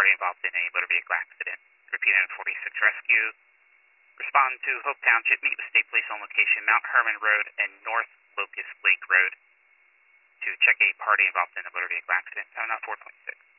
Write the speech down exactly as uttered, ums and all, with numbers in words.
party involved in a motor vehicle accident. Repeat N forty-six Rescue. Respond to Hope Township. Meet with State Police on location, Mount Herman Road and North Locust Lake Road, to check a party involved in a motor vehicle accident. Seven oh four twenty-six.